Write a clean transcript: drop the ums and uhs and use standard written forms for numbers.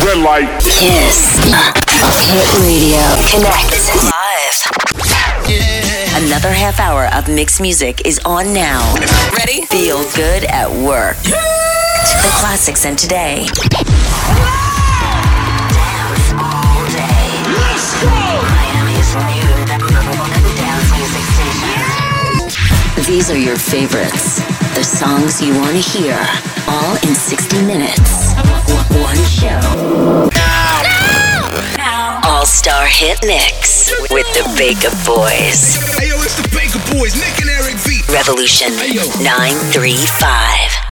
red light. Kiss. Hit Radio. Connect. Live. Yeah. Another half hour of mixed music is on now. Ready? Feel good at work. The classics and today. Dance all day. Let's go! Miami's new dance music station. These are your favorites. The songs you want to hear. All in 60 minutes. One show. Now. All-Star Hit Mix with the Baker Boys. Hey yo, it's the Baker Boys, Nick and Eric V. Revolution 935.